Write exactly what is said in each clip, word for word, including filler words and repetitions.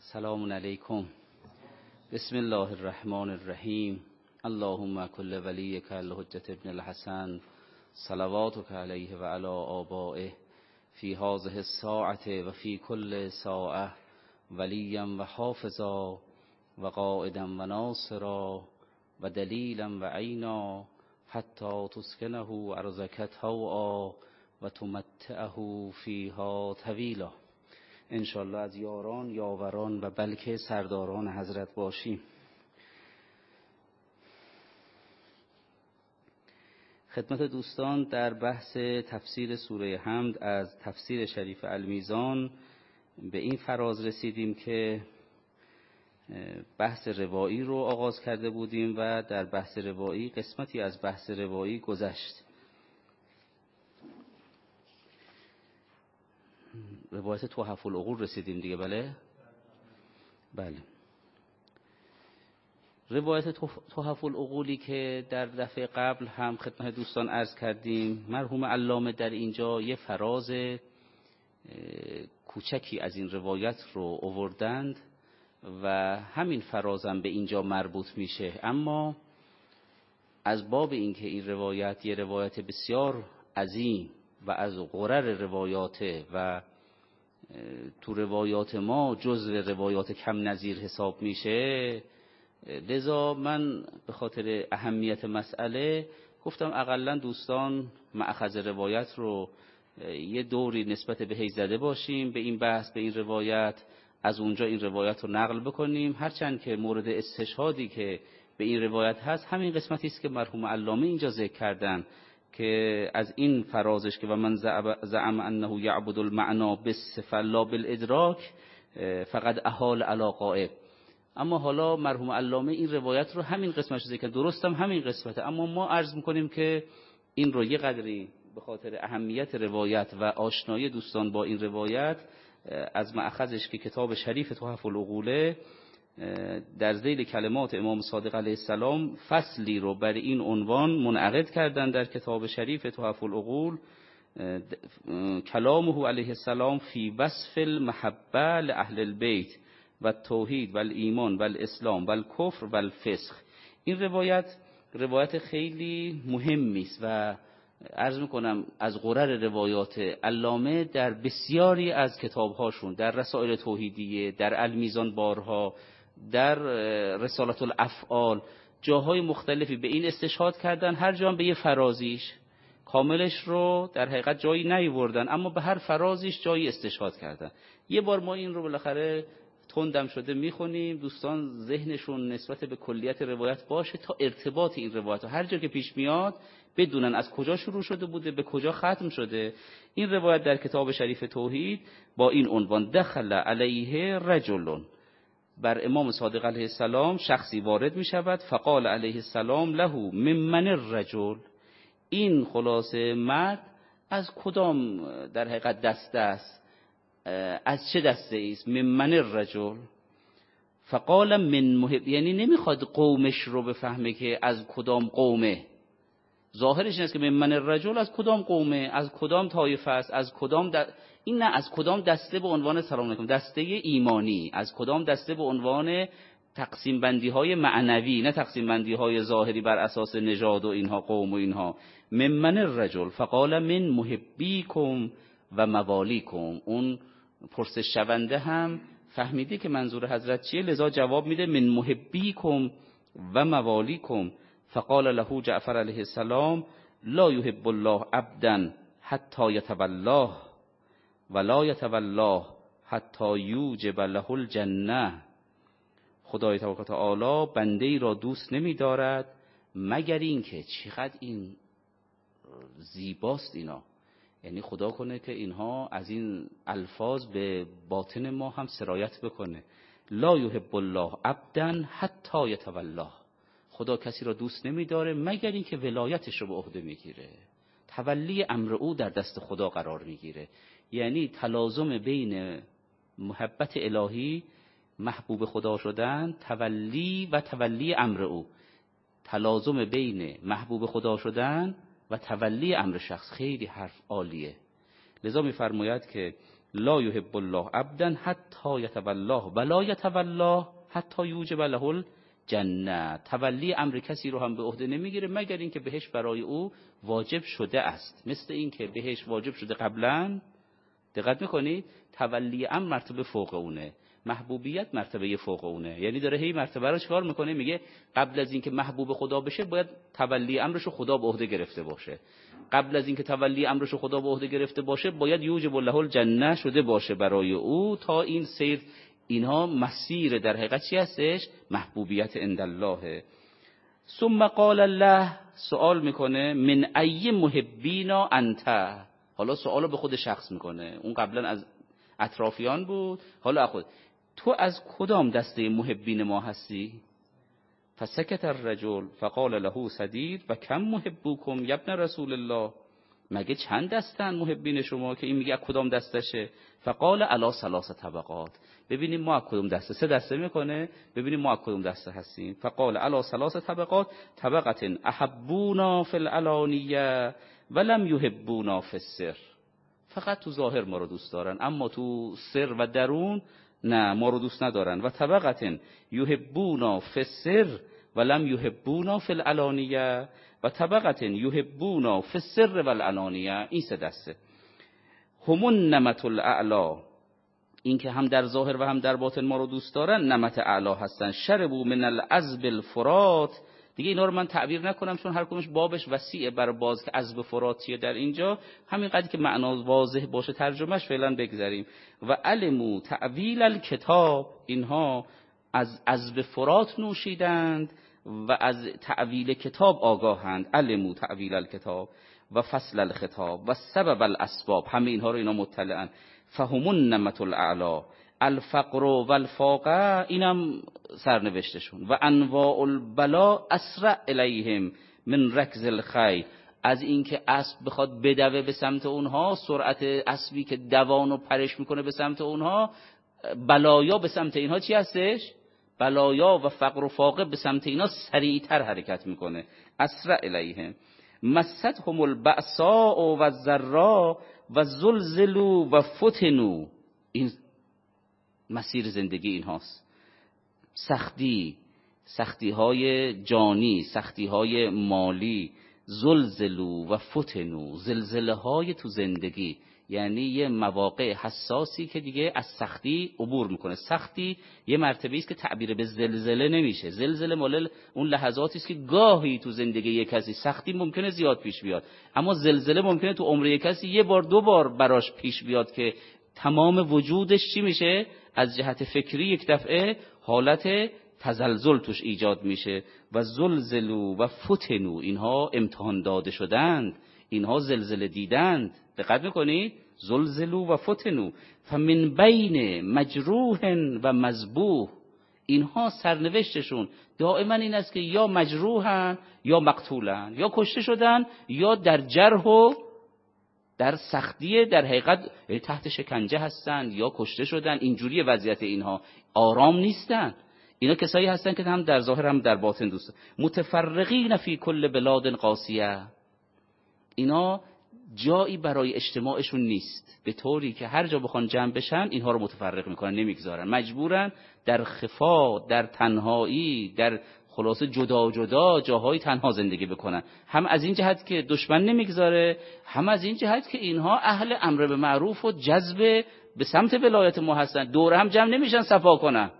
سلام علیکم. بسم الله الرحمن الرحیم. اللهم کل ولیک الحجة ابن الحسن صلواتک علیه و علی آبائه فی هذه الساعة و فی کل ساعة ولیا و حافظا و قائدا و ناصرا و دلیلا و عینا حتی تسکنه ارضک طوعا و تمتعه فیها طویلا. انشالله از یاران، یاوران و بلکه سرداران حضرت باشیم. خدمت دوستان در بحث تفسیر سوره حمد از تفسیر شریف المیزان به این فراز رسیدیم که بحث روایی رو آغاز کرده بودیم و در بحث روایی قسمتی از بحث روایی گذشت. روایت تحف العقول رسیدیم دیگه. بله بله روایت تحف العقولی که در دفعه قبل هم خدمت دوستان عرض کردیم، مرحوم علامه در اینجا یه فراز کوچکی از این روایت رو آوردند و همین فرازم به اینجا مربوط میشه، اما از باب اینکه این روایت یه روایت بسیار عظیم و از غرر روایاته و تو روایات ما جزو روایات کم نظیر حساب میشه، لذا من به خاطر اهمیت مسئله گفتم اقلا دوستان مأخذ روایت رو یه دوری نسبت به هی زده باشیم به این بحث، به این روایت، از اونجا این روایت رو نقل بکنیم، هرچند که مورد استشهادی که به این روایت هست همین قسمتی است که مرحوم علامه اینجا ذکر کردن که از این فرازش که و من زعم انه یعبد المعنا بالصفه لا بالادراک فقد احال علی غائب. اما حالا مرحوم علامه این روایت رو همین قسمتش ذکر کردن، درستم همین قسمته، اما ما عرض میکنیم که این رو یه قدری به خاطر اهمیت روایت و آشنایی دوستان با این روایت از مأخذش که کتاب شریف تحف العقوله در ذیل کلمات امام صادق علیه السلام فصلی رو بر این عنوان منعقد کردن در کتاب شریف تحف العقول، کلامه علیه السلام فی وصف المحبه لأهل البیت و توحید و الایمان و الاسلام و الکفر و الفسق. این روایت روایت خیلی مهمی است و عرض میکنم از غرر روایات علامه در بسیاری از کتابهاشون، در رسائل توحیدیه، در المیزان بارها، در رسالت الافعال، جاهای مختلفی به این استشهاد کردن، هر جا به یه فرازیش، کاملش رو در حقیقت جایی نیوردن اما به هر فرازیش جایی استشهاد کردن. یه بار ما این رو بالاخره تندم شده میخونیم، دوستان ذهنشون نسبت به کلیت روایت باشه تا ارتباط این روایت هر جا که پیش میاد بدونن از کجا شروع شده بوده به کجا ختم شده. این روایت در کتاب شریف توحید با این عنوان دخل علیه رجل، بر امام صادق علیه السلام شخصی وارد می شود، فقال علیه السلام له ممن الرجل، این خلاصه مرد از کدام در حقیقت دسته است، از چه دسته است؟ ممن الرجل. فقال من محب، یعنی نمیخواد قومش رو بفهمه که از کدام قومه، ظاهرش این است که ممن الرجل از کدام قومه، از کدام طایفه است، از کدام د... این نه از کدام دسته به عنوان سلام علیکم دسته ایمانی، از کدام دسته به عنوان تقسیم بندی های معنوی، نه تقسیم بندی های ظاهری بر اساس نژاد و اینها قوم و اینها. ممن الرجل فقال من محبیکم و موالیکم. اون پرسش شونده هم فهمیده که منظور حضرت چیه، لذا جواب میده من محبیکم و موالیکم. فقال له جعفر علیه السلام لا یحب الله عبدا حتی یتولاه ولا یتولاه حتی یوجب له الجنه. خدای تبارک و تعالی بنده ای را دوست نمی دارد مگر این که، چقدر این زیباست اینا، یعنی خدا کنه که اینها از این الفاظ به باطن ما هم سرایت بکنه. لا یحب الله عبدا حتی یتولاه، خدا کسی را دوست نمیداره مگر اینکه ولایتش رو به عهده میگیره، تولی امر او در دست خدا قرار میگیره. یعنی تلازم بین محبت الهی، محبوب خدا شدن، تولی و تولی امر او، تلازم بین محبوب خدا شدن و تولی امر شخص، خیلی حرف عالیه. لذا میفرماید که لا یحب الله عبدا حتی یتولاه ولا یتولاه حتی یوجب له الجنه. تولی امر کسی رو هم به عهده نمیگیره مگر اینکه بهش برای او واجب شده است. مثل اینکه بهش واجب شده قبلا. دقت میکنید؟ تولی امر مرتبه فوق اونه، محبوبیت مرتبه فوق اونه. یعنی داره هی مرتبه رو چیکار میکنه؟ میگه قبل از اینکه محبوب خدا بشه باید تولی امرش رو خدا به عهده گرفته باشه. قبل از اینکه تولی امرش رو خدا به عهده گرفته باشه باید یوجب له الجنه شده باشه برای او. تا این سیر اینها مسیر در حقیقت چی هستش؟ محبوبیت عند الله. ثم قال الله، سوال میکنه من ای محبینا انت. حالا سوالو به خود شخص میکنه. اون قبلا از اطرافیان بود، حالا خود تو از کدام دسته محبین ما هستی؟ فسکت الرجل فقال له سدید و کم محبوکم یا ابن رسول الله. مگه چند دستن محبین شما که این میگه کدام دستشه؟ فقال الا ثلاث طبقات. ببینیم ما کدوم دسته، سه دسته میکنه، ببینیم ما کدوم دسته هستیم. فقال الا ثلاث طبقات طبقه احبونا فی العلانیه ولم یحبونا فی السر. فقط تو ظاهر ما رو دوست دارن اما تو سر و درون نه، ما رو دوست ندارن. و طبقه یحبونا فی السر ولم یحبونا فی العلانیه و طبقه یحبونا فی السر والعلانیه. این سه دسته. هم النمط الاعلی، این که هم در ظاهر و هم در باطن ما رو دوست دارن نمط اعلی هستن. شربوا من العذب الفرات. دیگه اینا رو من تعبیر نکنم چون هر کدومش بابش وسیعه برای باز که عذب فراتیه. در اینجا همین قدری که معنا واضح باشه ترجمهش فعلا بگذاریم. و علموا تعویل الکتاب، اینها از عذب فرات نوشیدند و از تعویل کتاب آگاهند. علموا تعویل الکتاب و فصل الخطاب و سبب الاسباب، همه اینها رو اینا مطلعن. فهم النمط الاعلی الفقر و الفاقه، اینم سرنوشتشون. و انواع البلا اسرع الیهم من رکض الخیل، از اینکه اسب بخواد بدوه به سمت اونها، سرعت اسبی که دوانو پرش میکنه به سمت اونها، بلایا به سمت اینها چی هستش؟ بلایا و فقر و فاقه به سمت اینا سریعتر حرکت میکنه. اسرع الیهم. مستهم البأساء و الضراء و زلزلوا و فتنوا. این مسیر زندگی اینهاست. سختی، سختی های جانی، سختی های مالی. زلزلوا و فتنوا، زلزله های تو زندگی، یعنی یه مواقع حساسی که دیگه از سختی عبور میکنه. سختی یه مرتبه است که تعبیر به زلزله نمیشه. زلزله مال اون لحظاتی است که گاهی تو زندگی یک کسی سختی ممکنه زیاد پیش بیاد، اما زلزله ممکنه تو عمر یک کسی یه بار دو بار براش پیش بیاد که تمام وجودش چی میشه؟ از جهت فکری یک دفعه حالت تزلزل توش ایجاد میشه. و زلزلوا و فتنوا، اینها امتحان داده شدند، اینها زلزله دیدند. دقت میکنید؟ زلزلوا و فتنوا. فمن بین مجروح و مذبوح، اینها سرنوشتشون دائما این است که یا مجروحن یا مقتولن، یا کشته شدن یا در جرح و در سختی در حقیقت تحت شکنجه هستن یا کشته شدن. اینجوری وضعیت اینها، آرام نیستن. اینا کسایی هستن که هم در ظاهر هم در باطن دوست. متفرقین فی کل بلاد قاسیه، اینا جایی برای اجتماعشون نیست، به طوری که هر جا بخوان جمع بشن اینها رو متفرق میکنن، نمیگذارن، مجبورن در خفا، در تنهایی، در خلاصه جدا جدا جاهای تنها زندگی بکنن. هم از این جهت که دشمن نمیگذاره، هم از این جهت که اینها اهل امر به معروف و جذب به سمت ولایت ما هستن. دور هم جمع نمیشن صفا کنن،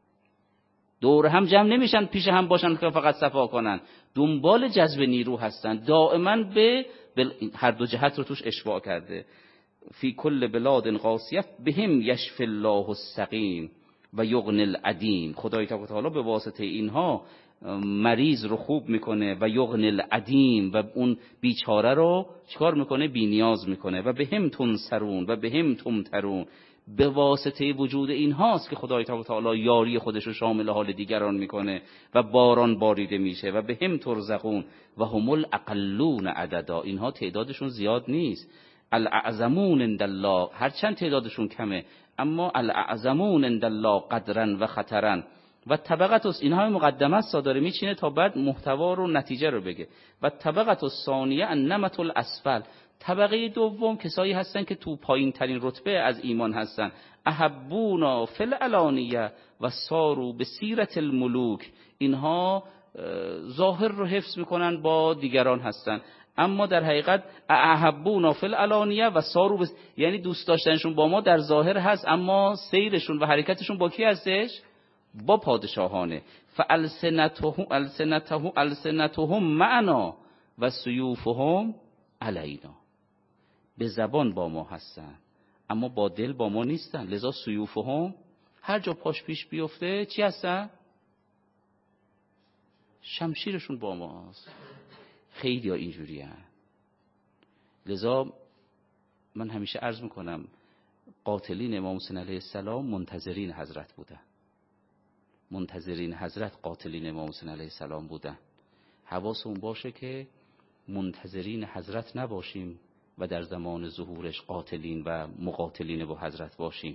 دور هم جمع نمیشن پیش هم باشن که فقط صفا کنن، دنبال جذب نیرو هستن. دائما به هر دو جهت رو توش اشباع کرده. فی کل بلاد قاسیه بهم یشفی الله السقیم و یغنی العدیم. خدای تعالی به واسطه اینها مریض رو خوب میکنه و یغنی العدیم، و اون بیچاره رو چیکار میکنه؟ بی نیاز میکنه. و بهم تنصرون و بهم تمترون، به واسطه وجود اینهاست که خدای تعالی یاری خودش رو شامل حال دیگران میکنه و باران باریده میشه. و بهم ترزقون و هم الاقلون عددا، اینها تعدادشون زیاد نیست. الاعظمون عند الله، هرچند تعدادشون کمه اما الاعظمون عند الله قدرا و خطرا. و طبقت است، اینها مقدمه است داره میچینه تا بعد محتوا رو نتیجه رو بگه. و طبقت الثانیه النمط الاسفل، طبقه دوم کسایی هستن که تو پایین ترین رتبه از ایمان هستن. احبونا فی العلانیه و سارو به سیرت الملوک، اینها ظاهر رو حفظ میکنن با دیگران هستن، اما در حقیقت احبونا فی العلانیه و سارو بس... یعنی دوست داشتنشون با ما در ظاهر هست، اما سیرشون و حرکتشون با کی هستش؟ با پادشاهانه. فالسنتهم السنتهم السنتهم معنا و سیوفهم علینا، به زبان با ما هستن اما با دل با ما نیستن. لذا سیوفهم، هر جا پاش پیش بیفته چی هستن؟ شمشیرشون با ماست. خیلی ها اینجوری هستن. لذا من همیشه عرض میکنم قاتلین امام حسین علیه السلام منتظرین حضرت بودن، منتظرین حضرت قاتلین امام حسین علیه السلام بودن. حواسمون باشه که منتظرین حضرت نباشیم و در زمان ظهورش قاتلین و مقاتلین با حضرت باشیم.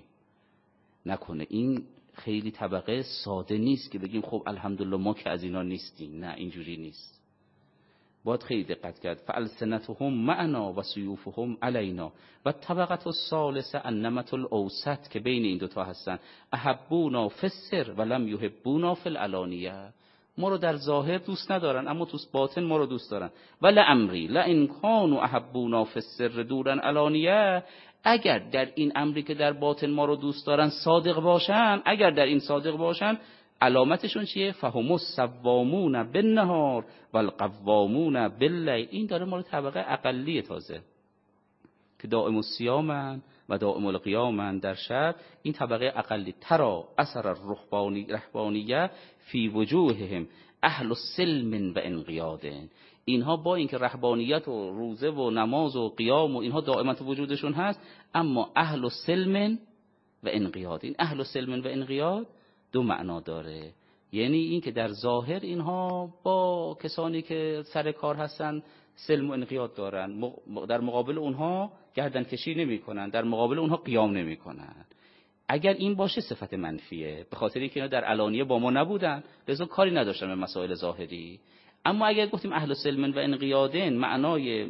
نکنه این خیلی طبقه ساده نیست که بگیم خب الحمدلله ما که از اینا نیستیم. نه، اینجوری نیست. باید خیلی دقت کرد. فالسنتهم معنا و سیوفهم علینا. و طبقه الثالثه النمط الاوسط که بین این دوتا هستن. احبونا فی السر و لم یحبونا فی العلانیه، ما رو در ظاهر دوست ندارن اما تو باطن ما رو دوست دارن. و لامری لئن کانوا احبونا فی السر دورن علانیه، اگر در این امری که در باطن ما رو دوست دارن صادق باشن، اگر در این صادق باشن، علامتشون چیه؟ فهم الصوامون بالنهار والقوامون باللیل. این داره ما رو طبقه اقلیه تازه که دائم الصیامن و دائم القیامن در شب. این طبقه اقلی. ترا اثر الرهبانی رهبانیه فی وجوههم اهل السلم و انقیاد. اینها با اینکه رهبانیت و روزه و نماز و قیام و اینها دائما تو وجودشون هست، اما اهل السلم و انقیاد. این اهل السلم و انقیاد دو معنا داره. یعنی این که در ظاهر اینها با کسانی که سر کار هستن سلم و انقیاد دارن، در مقابل اونها گردن کشی نمی کنن، در مقابل اونها قیام نمی کنن. اگر این باشه صفت منفیه، به خاطر اینکه اینا در علانیه با ما نبودن لذا کاری نداشتن به مسائل ظاهری. اما اگر گفتیم اهل سلم و انقیادن، معنای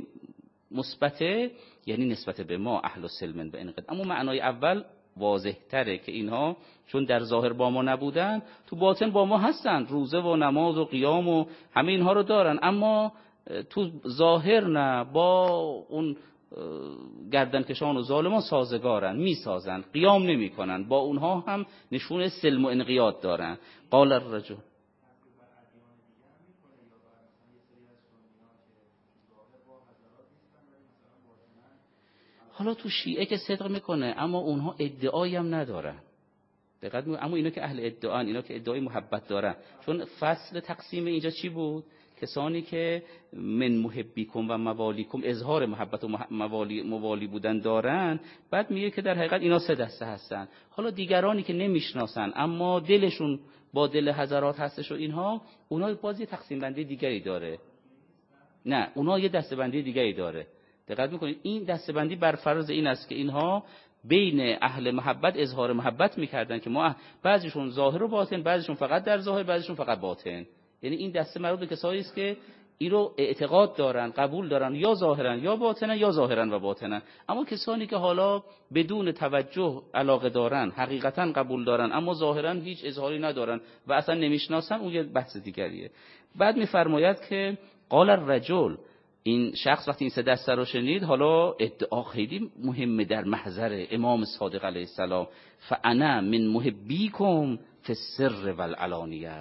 مثبته، یعنی نسبت به ما اهل سلم و انقیاد. اما معنای اول واضح تره که اینها چون در ظاهر با ما نبودن تو باطن با ما هستن، روزه و نماز و قیام و همه اینها رو دارن، اما تو ظاهر نه، با اون گردنکشان و ظالمان سازگارن، میسازن، قیام نمی کنن، با اونها هم نشون سلم و انقیاد دارن. قال الرجل، حالا تو شیعه که صدق میکنه اما اونها ادعایی هم ندارن. دقت می، اما اینا که اهل ادعان، اینا که ادعای محبت دارن. چون فصل تقسیم اینجا چی بود؟ کسانی که من محبیکم و موالیکم اظهار محبت و موالی موالی بودن دارن. بعد میگه که در حقیقت اینا سه دسته هستن. حالا دیگرانی که نمیشناسن اما دلشون با دل حضرات هستش و اینها، اونها باز یه تقسیم بندی دیگری داره. نه، اونها یه دسته بندی دیگری داره. دقت میکنید این دسته‌بندی بر فرض این است که اینها بین اهل محبت اظهار محبت میکردن که ما بعضیشون ظاهر و باطن، بعضیشون فقط در ظاهر، بعضیشون فقط باطن. یعنی این دسته مربوط به کسایی است که این رو اعتقاد دارن، قبول دارن، یا ظاهرا یا باطنا، یا ظاهرا و باطنا. اما کسانی که حالا بدون توجه علاقه دارن، حقیقتا قبول دارن اما ظاهرا هیچ اظهاری ندارن و اصلا نمیشناسن، اون یه بحث دیگریه. بعد میفرماید که قال الرجل، این شخص وقتی این سه دسته رو شنید، حالا ادعا خیلی مهمه در محضر امام صادق علیه السلام. فانا من محبیکم فی السر و العلانیه،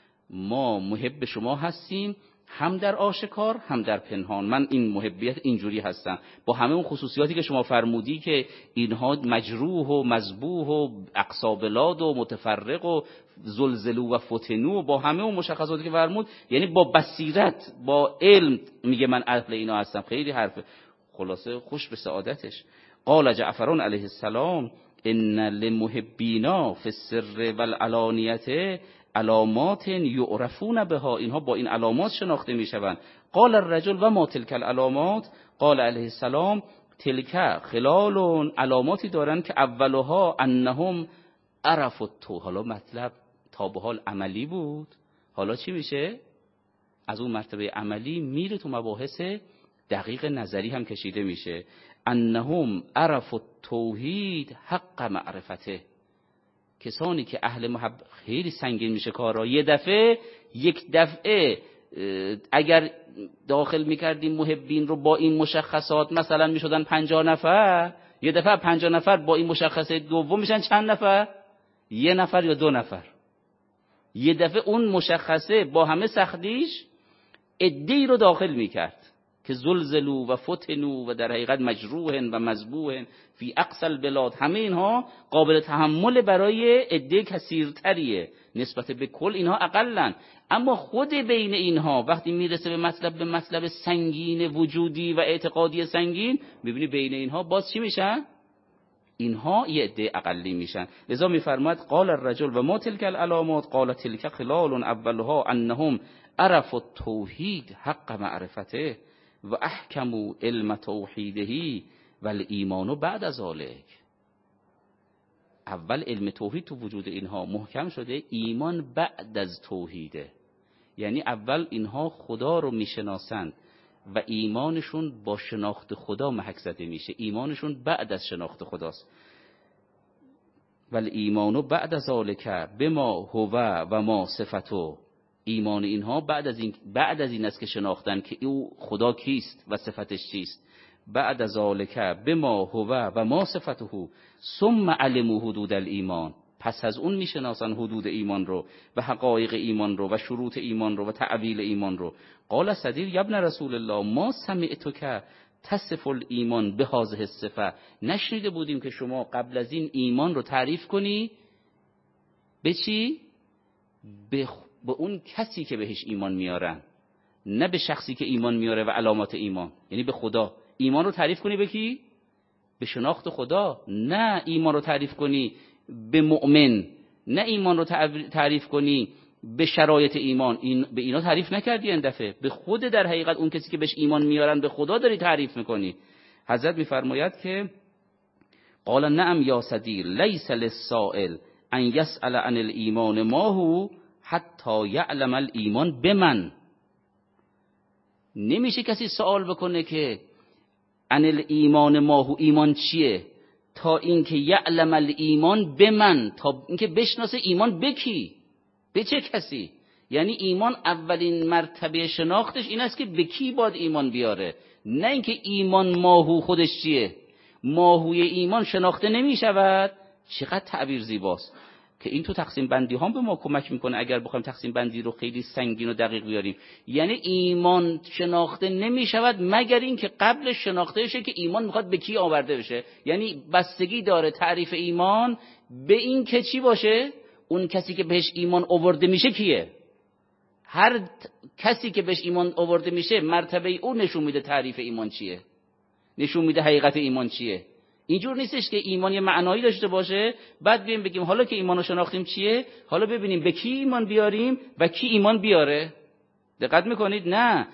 ما محب شما هستیم هم در آشکار هم در پنهان. من این محبیت اینجوری هستم با همه اون خصوصیاتی که شما فرمودی که اینها مجروح و مذبوح و اقصا بلاد و متفرق و زلزلو و فتنو، با همه اون مشخصاتی که فرمود، یعنی با بصیرت با علم میگه من اهل اینا هستم. خیلی حرف خلاصه خوش به سعادتش. قال جعفر علیه السلام ان للمحبینا فی السر والعلانیه علامات یعرفون بها، اینها با این علامات شناخته میشوند. قال الرجل و ما تلک العلامات، قال علیه السلام تلک خلال، علاماتی دارن که اولها انهم عرفوا تو. حالا مطلب تا به حال عملی بود، حالا چی میشه؟ از اون مرتبه عملی میره تو مباحث دقیق نظری هم کشیده میشه. انهم عرفوا التوحید حق معرفته، کسانی که اهل محبت، خیلی سنگین میشه کارا. یه دفعه یک دفعه اگر داخل میکردیم محبین رو با این مشخصات مثلا میشدن پنجاه نفر، یه دفعه پنجاه نفر با این مشخصه دوم میشن چند نفر؟ یه نفر یا دو نفر. یه دفعه اون مشخصه با همه سختیش عده‌ای رو داخل میکرد که زلزلو و فتنو و در حقیقت مجروح و مذبوح فی اقصى البلاد. همه اینها قابل تحمل برای عده کثیرتریه، نسبت به کل اینها اقلن. اما خود بین اینها وقتی میرسه به مطلب به مطلب سنگین وجودی و اعتقادی سنگین، میبینی بین اینها باز چی میشن؟ اینها یه عده اقلی میشن. لذا میفرماید قال الرجل و ما تلك العلامات قال تلك خلال اولها انهم عرفوا التوحید حق معرفته و احکموا علم توحیده و الایمان بعد از ذلک. اول علم توحید تو وجود اینها محکم شده، ایمان بعد از توحیده. یعنی اول اینها خدا رو میشناسند و ایمانشون با شناخت خدا محک زده میشه، ایمانشون بعد از شناخت خداست. ولی ایمانو بعد از ذالک بما هو و ما صفتو، ایمان اینها بعد از این بعد از این است که شناختن که او خدا کیست و صفتش چیست. بعد از ذالک بما هو و ما صفته ثم علموا حدود الایمان، پس از اون میشناسن حدود ایمان رو و حقایق ایمان رو و شروط ایمان رو و تعبیل ایمان رو. قال صدیر یا ابن رسول الله ما سمعتک تصف الایمان بهذه الصفه، نشنیده بودیم که شما قبل از این ایمان رو تعریف کنی به چی؟ به به اون کسی که بهش ایمان میارن، نه به شخصی که ایمان میاره و علامات ایمان، یعنی به خدا. ایمان رو تعریف کنی به کی؟ به شناخت خدا. نه ایمان رو تعریف کنی به مؤمن، نه ایمان رو تعریف کنی به شرایط ایمان. این به اینا تعریف نکردی این دفعه، به خود در حقیقت اون کسی که بهش ایمان میارن به خدا داری تعریف میکنی. حضرت میفرماید که قال نعم یا صدیر لیس للسائل ان یسأل عن الایمان ما هو حتی یعلم الایمان بمن. نمیشه کسی سوال بکنه که عن الایمان ما هو، ایمان چیه، تا اینکه یعلم الایمان بمن، تا اینکه بشناسه ایمان به کی، به چه کسی. یعنی ایمان اولین مرتبه شناختش این است که به کی باید ایمان بیاره، نه اینکه ایمان ماهو خودش چیه. ماهوی ایمان شناخته نمی شود. چقدر تعبیر زیباست که این تو تقسیم بندی هم به ما کمک میکنه اگر بخوایم تقسیم بندی رو خیلی سنگین و دقیق بیاریم. یعنی ایمان شناخته نمی شود مگر این که قبل شناخته بشه که ایمان میخواد به کی آورده بشه. یعنی بستگی داره تعریف ایمان به این که چی باشه، اون کسی که بهش ایمان آورده میشه کیه. هر کسی که بهش ایمان آورده میشه مرتبه اون نشون میده تعریف ایمان چیه، نشون میده حقیقت ایمان چیه. اینجور نیستش که ایمان یه معنایی داشته باشه بعد بیایم بگیم حالا که ایمانو شناختیم چیه، حالا ببینیم به کی ایمان بیاریم و کی ایمان بیاره. دقت میکنید؟ نه،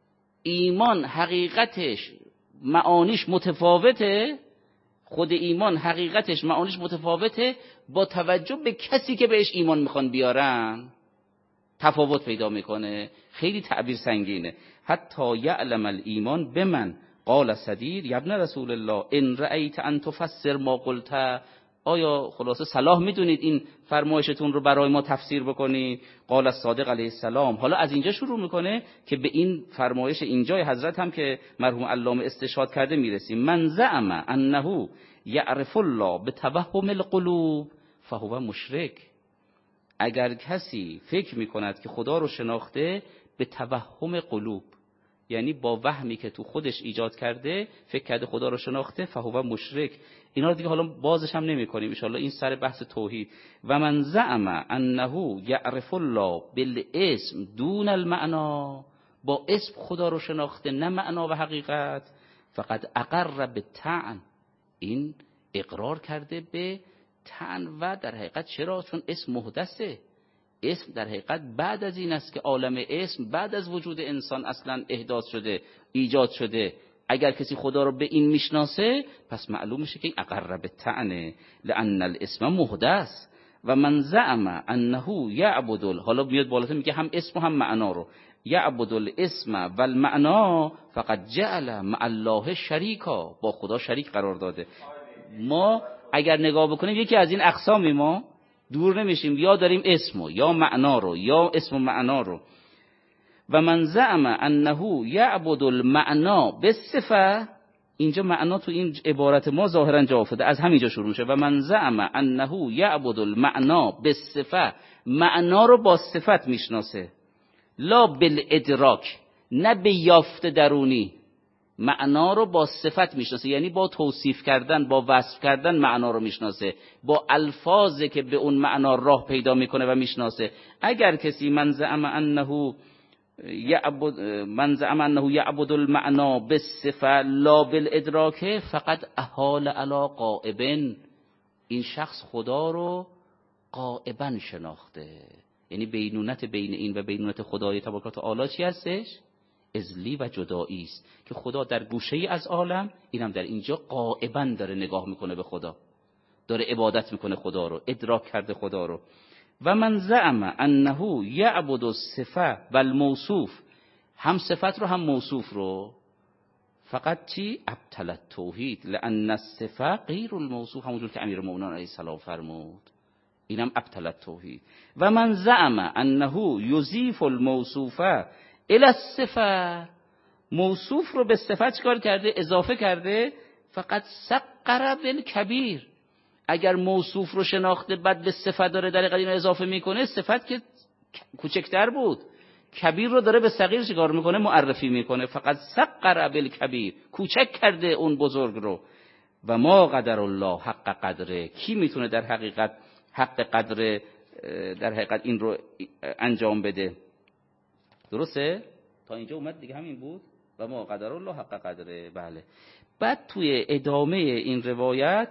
ایمان حقیقتش معانیش متفاوته. خود ایمان حقیقتش معانیش متفاوته، با توجه به کسی که بهش ایمان میخوان بیارن تفاوت پیدا میکنه. خیلی تعبیر سنگینه. حتی یعلم الایمان بمن. قال صدیر یا ابن رسول الله ان رأیت ان تفسر ما قلت، آیا خلاصه صلاح میدونید این فرمایشتون رو برای ما تفسیر بکنید؟ قال الصادق علیه السلام. حالا از اینجا شروع میکنه که به این فرمایش اینجای حضرت هم که مرحوم علامه استشهاد کرده میرسیم. من زعم انه یعرف الله بتوهم القلوب فهو مشرک. اگر کسی فکر میکند که خدا رو شناخته به توهم قلوب، یعنی با وهمی که تو خودش ایجاد کرده فکر کرده خدا رو شناخته، فهو مشرک. اینا رو دیگه حالا بازش هم نمی کنیم ان شاء الله، این سر بحث توحید. و من زعم انه یعرف الله بالاسم دون المعنا، با اسم خدا رو شناخته نه معنا و حقیقت، فقد اقر بالطعن، این اقرار کرده به طعن. و در حقیقت چرا؟ چون اسم محدثه. اسم در حقیقت بعد از این است که عالم اسم بعد از وجود انسان اصلا احداث شده، ایجاد شده. اگر کسی خدا رو به این میشناسه پس معلوم میشه که این اقر بالطعن لان الاسم محدث. و من زعم انه یعبد، حالا میاد بالاتر میگه هم اسم و هم معنا رو، یعبد الاسم و المعنا فقد جعل مع الله شریکا، با خدا شریک قرار داده. ما اگر نگاه بکنیم یکی از این اقسامی ما دور نمیشیم، یا داریم اسمو یا معنا رو یا اسم و معنا رو. و من زعم انه یعبد المعنا بالصفه، اینجا معنا تو این عبارت ما ظاهرا جا افتاده، از همینجا شروع میشه. و من زعم انه یعبد المعنا بالصفه، معنا رو با صفت میشناسه، لا بالادراک، نه به یافت درونی. معنا رو با صفت میشناسه، یعنی با توصیف کردن، با وصف کردن معنا رو میشناسه، با الفاظی که به اون معنا راه پیدا میکنه و میشناسه. اگر کسی من زعم انه یعبد من زعم انه یعبد المعنا بالصفه لا بالادراک فقط احال علی غائب، این شخص خدا رو غائبا شناخته. یعنی بینونت بین این و بینونت خدای تبارک و تعالی چی هستش؟ ازلی و جدایی است که خدا در گوشه ای از عالم، اینم در اینجا غائبا داره نگاه میکنه به خدا، داره عبادت میکنه خدا رو، ادراک کرده خدا رو. و من زعم انه یعبد الصفه و الموصوف، هم صفت رو هم موصوف رو، فقط چی؟ ابطل التوحید، لان الصفه غیر الموصوف، همونجور که امیرالمؤمنین علیه السلام فرمود، اینم ابطل التوحید. و من زعم انه یضیف الموصوف الی الصفه، موصوف رو به صفت چکار کرده؟ اضافه کرده. فقط سقر بالکبیر، اگر موصوف رو شناخته بعد به صفت داره در قدیم اضافه میکنه، صفت که کوچکتر بود، کبیر رو داره به صغیر چیکار میکنه؟ معرفی میکنه. فقط سقر بالکبیر، کوچک کرده اون بزرگ رو. و ما قدر الله حق قدره، کی میتونه در حقیقت حق قدر در حقیقت این رو انجام بده؟ درسته؟ تا اینجا اومد دیگه همین بود. و ما قدر الله حق قدره. بله. بعد توی ادامه این روایت،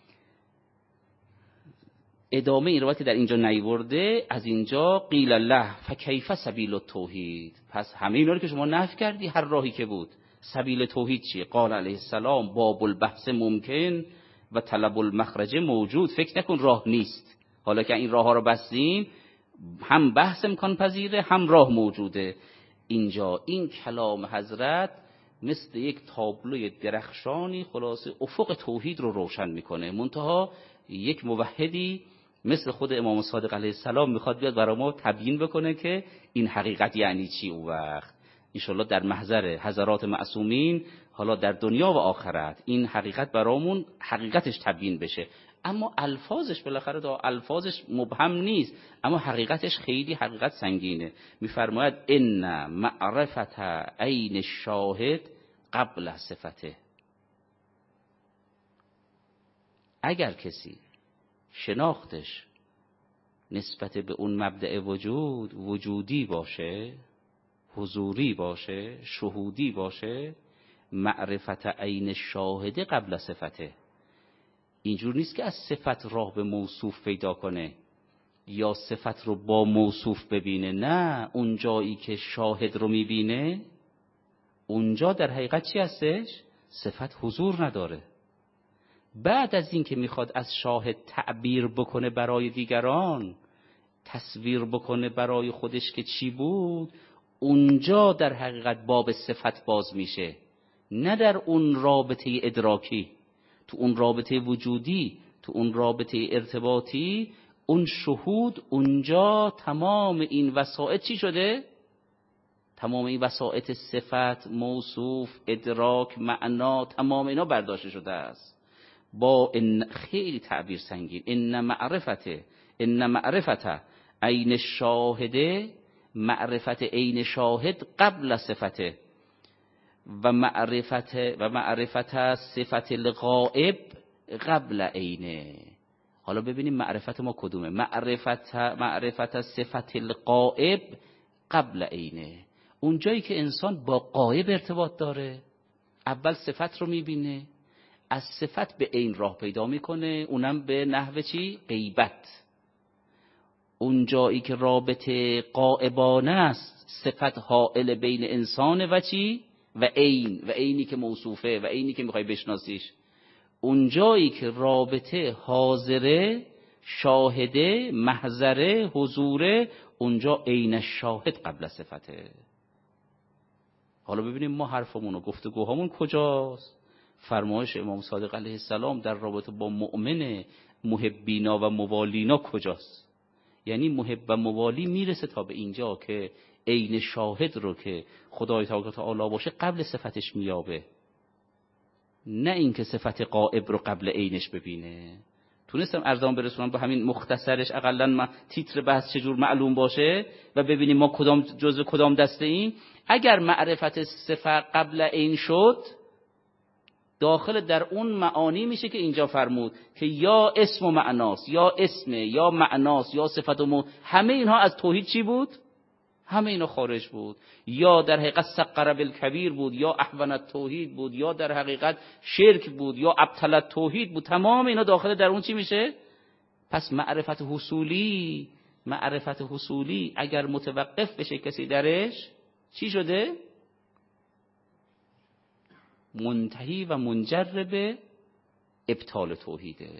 ادامه این روایت که در اینجا نیورده، از اینجا قیل الله فکیف سبیل التوحید، پس همه اینا رو که شما نفی کردی، هر راهی که بود، سبیل توحید چیه؟ قال علیه السلام باب البحث ممکن و طلب المخرج موجود، فکر نکن راه نیست. حالا که این راه ها رو بستیم، هم بحث امکان پذیره، هم راه موجوده. اینجا این کلام حضرت مثل یک تابلوی درخشانی خلاصه افق توحید رو روشن میکنه. منتها یک موحدی مثل خود امام صادق علیه السلام میخواد بیاد برای ما تبیین بکنه که این حقیقت یعنی چی. اون وقت انشالله در محضر حضرات معصومین، حالا در دنیا و آخرت، این حقیقت برامون حقیقتش تبیین بشه. اما الفاظش بالاخره دا الفاظش مبهم نیست، اما حقیقتش خیلی حقیقت سنگینه. میفرماید ان معرفت عین الشاهد قبل صفته، اگر کسی شناختش نسبت به اون مبدأ وجود وجودی باشه، حضوری باشه، شهودی باشه، معرفت عین شاهد قبل صفته. اینجور نیست که از صفت راه به موصوف پیدا کنه یا صفت رو با موصوف ببینه، نه، اون جایی که شاهد رو میبینه اونجا در حقیقت چی هستش؟ صفت حضور نداره. بعد از این که میخواد از شاهد تعبیر بکنه برای دیگران، تصویر بکنه برای خودش که چی بود، اونجا در حقیقت باب صفت باز میشه، نه در اون رابطه ادراکی. تو اون رابطه وجودی، تو اون رابطه ارتباطی، اون شهود، اونجا تمام این وسائط چی شده؟ تمام این وسائط صفت، موصوف، ادراک، معنا، تمام اینا برداشته شده است. با ان خیلی تعبیر سنگین، ان معرفته ان معرفته عین شاهده، معرفت عین شاهد قبل صفته، و معرفت و معرفت صفت الغائب قبل عینه. حالا ببینیم معرفت ما کدومه. معرفت معرفت صفت الغائب قبل عینه، اون جایی که انسان با غایب ارتباط داره، اول صفت رو میبینه، از صفت به عین راه پیدا میکنه، اونم به نحو چی؟ غیبت. اون جایی که رابطه غائبانه است، صفت حائل بین انسان و چی؟ و عین، و عینی که موصوفه و عینی که میخوای بشناسیش. اون جایی که رابطه حاضره، شاهده، محضره، حضوره، اونجا عین شاهد قبل صفته. حالا ببینیم ما حرفمون و گفتگوهامون کجاست. فرمایش امام صادق علیه السلام در رابطه با مؤمن محبینا و موالینا کجاست؟ یعنی محب و موالی میرسه تا به اینجا که عین شاهد رو که خدای تعالی باشه قبل صفتش میابه، نه اینکه صفت غائب رو قبل عینش ببینه. تونستم ارزام برسونم با همین مختصرش، اقلا ما تیتر بحث چجور معلوم باشه و ببینیم ما کدام جزء کدام دسته ایم. اگر معرفت صفت قبل عین شد، داخل در اون معانی میشه که اینجا فرمود که یا اسم و معناست، یا اسمه، یا معناست، یا صفت و مو، همه اینها از توحید چی بود؟ همه اینا خارج بود. یا در حقیقت سقر بالکبیر بود، یا احون التوحید بود، یا در حقیقت شرک بود، یا ابطل التوحید بود. تمام اینا داخل در اون چی میشه؟ پس معرفت حصولی، معرفت حصولی اگر متوقف بشه کسی درش، چی شده؟ منتهی و منجر به ابطال توحیده.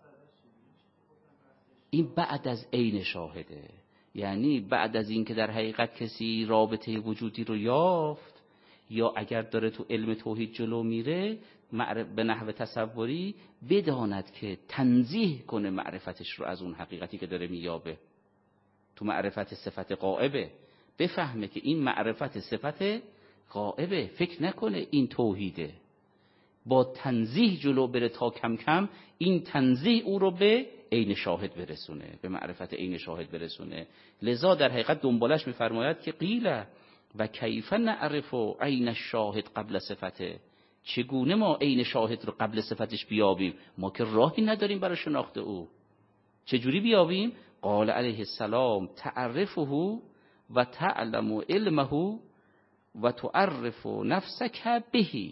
این بعد از عین شاهده، یعنی بعد از این که در حقیقت کسی رابطه وجودی رو یافت، یا اگر داره تو علم توحید جلو میره به نحو تصوری بداند که تنزیه کنه معرفتش رو از اون حقیقتی که داره مییابه. تو معرفت صفت غائبه بفهمه که این معرفت صفت غائبه، فکر نکنه این توحیده. با تنزیه جلو بره تا کم کم این تنزیه او رو به عین شاهد برسونه، به معرفت عین شاهد برسونه. لذا در حقیقت دنبالش میفرماید که قیل و کیف نعرف عین الشاهد قبل صفته، چگونه ما عین شاهد رو قبل صفتش بیابیم؟ ما که راهی نداریم برای شناخت او. چجوری بیابیم؟ قال علیه السلام تعرفه و تعلم علمه و تعرف نفسک بهی.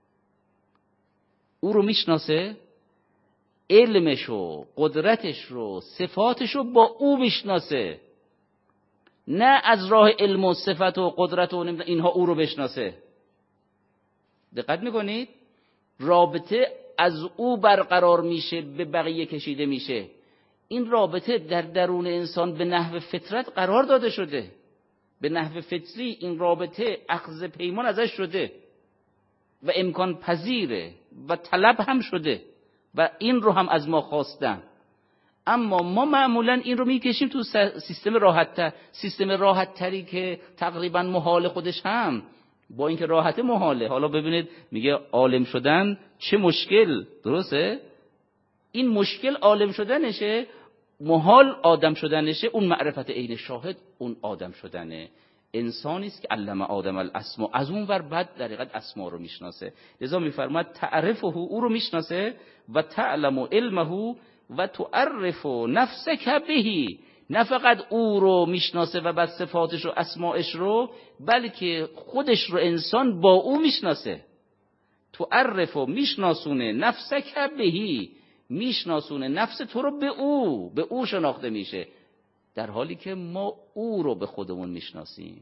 او رو میشناسه، علمش رو، قدرتش رو، صفاتش رو با او میشناسه، نه از راه علم و صفت و قدرت و اینها او رو بشناسه. دقت میکنید؟ رابطه از او برقرار میشه، به بقیه کشیده میشه. این رابطه در درون انسان به نحو فطرت قرار داده شده، به نحو فطری این رابطه اخذ پیمان ازش شده و امکان پذیره و طلب هم شده و این رو هم از ما خواستن. اما ما معمولا این رو میکشیم تو سیستم راحت تر، سیستم راحت تری که تقریبا محال خودش هم، با اینکه راحت محاله. حالا ببینید میگه عالم شدن چه مشکل، درسته؟ این مشکل عالم شدنشه، محال آدم شدنشه. اون معرفت عین شاهد اون آدم شدنه. انسانی است که علم آدم الاسما، از اون ور بعد در حقیقت اسما رو میشناسه. لذا میفرماد تعرفه، او رو میشناسه، و تعلم علمه و تعرف نفسک بهی. نه فقط او رو میشناسه و بعد صفاتش و اسماءش رو، بلکه خودش رو انسان با او میشناسه. تعرف میشناسونه نفسک بهی، میشناسونه نفس تو رو به او، به او شناخته میشه، در حالی که ما او رو به خودمون میشناسیم.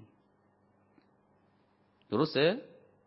درسته؟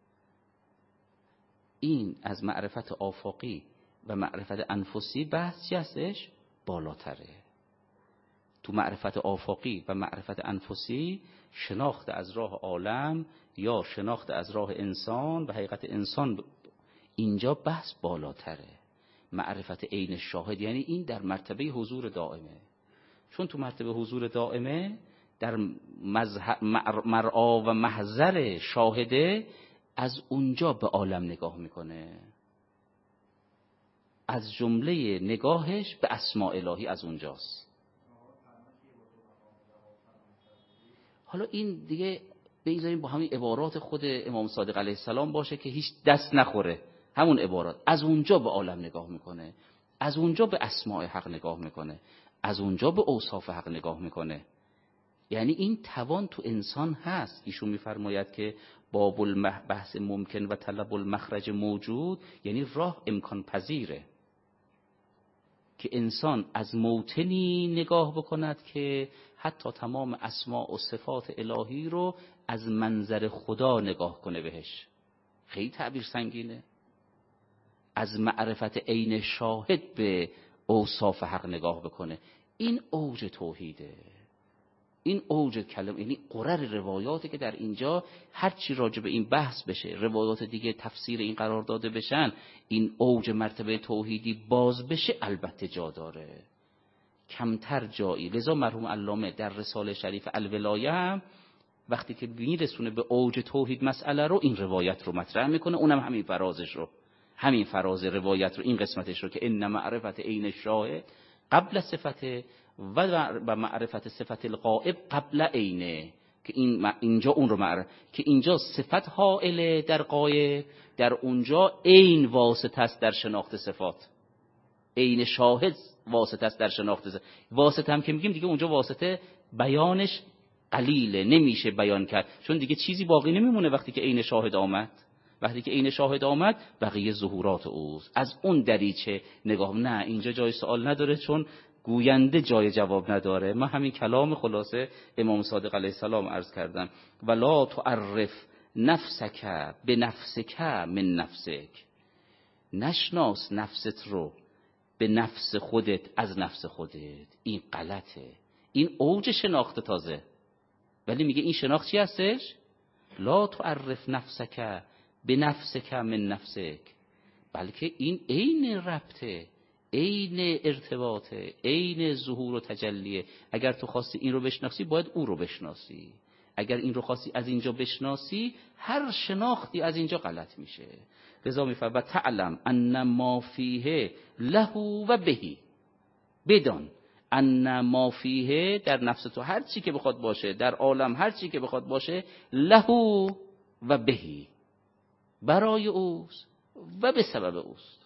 این از معرفت آفاقی و معرفت انفسی بحث چی هستش؟ بالاتره. تو معرفت آفاقی و معرفت انفسی شناخت از راه عالم یا شناخت از راه انسان و حقیقت انسان، اینجا بحث بالاتره. معرفت عین شاهد یعنی این در مرتبه حضور دائمه. چون تو مرتبه حضور دائمه در مرعا و محضر شاهده، از اونجا به عالم نگاه میکنه. از جمله نگاهش به اسماء الهی از اونجاست. حالا این دیگه بگذاریم با همین عبارات خود امام صادق علیه السلام باشه که هیچ دست نخوره. همون عبارات، از اونجا به عالم نگاه میکنه، از اونجا به اسماء حق نگاه میکنه، از اونجا به اوصاف حق نگاه میکنه. یعنی این توان تو انسان هست. ایشون میفرماید که باب البحث ممکن و طلب المخرج موجود، یعنی راه امکان پذیره که انسان از موطنی نگاه بکند که حتی تمام اسماء و صفات الهی رو از منظر خدا نگاه کنه بهش. خیلی تعبیر سنگینه. از معرفت عین شاهد به اوصاف حق نگاه بکنه. این اوج توحیده. این اوج کلمه، یعنی قرر روایاتی که در اینجا هر چی راجع به این بحث بشه، روایات دیگه تفسیر این قرار داده بشن، این اوج مرتبه توحیدی باز بشه، البته جا داره، کمتر جایی. لذا مرحوم علامه در رساله شریف الولایه هم وقتی که میرسونه به اوج توحید مسئله رو، این روایت رو مطرح میکنه، اونم همین فرازش رو، همین فراز روایت رو، این قسمتش رو که ان معرفت عین شاهد قبل صفته و معرفت صفت الغائب قبل عینه، که این اینجا اون رو معرف، که اینجا صفت حائله در غایب، در اونجا عین واسطه است در شناخت صفات، عین شاهد واسطه است در شناخت صفات. واسطه هم که میگیم دیگه اونجا واسطه بیانش قلیله، نمیشه بیان کرد، چون دیگه چیزی باقی نمیمونه وقتی که عین شاهد آمد. وقتی که عین شاهد آمد بقیه ظهورات اوست. از اون دریچه نگاه، نه اینجا جای سوال نداره، چون گوینده جای جواب نداره. من همین کلام خلاصه امام صادق علیه السلام عرض کردم، ولا تعرف نفسک به نفسک من نفسک، نشناس نفست رو به نفس خودت از نفس خودت. این غلطه، این اوج شناخت تازه. ولی میگه این شناخت چی هستش؟ لا تعرف نفسک به نفسک من نفسک، بلکه این عین ربطه، عین ارتباطه، عین ظهور و تجلیه. اگر تو خواستی این رو بشناسی باید او رو بشناسی، اگر این رو خواستی از اینجا بشناسی، هر شناختی از اینجا غلط میشه. لذا میفرماید و تعلم ان ما فیه له و بهی، بدان ان ما فیه در نفس تو هر چی که بخواد باشه، در عالم هر چی که بخواد باشه، له و بهی، برای اوست و به سبب اوست.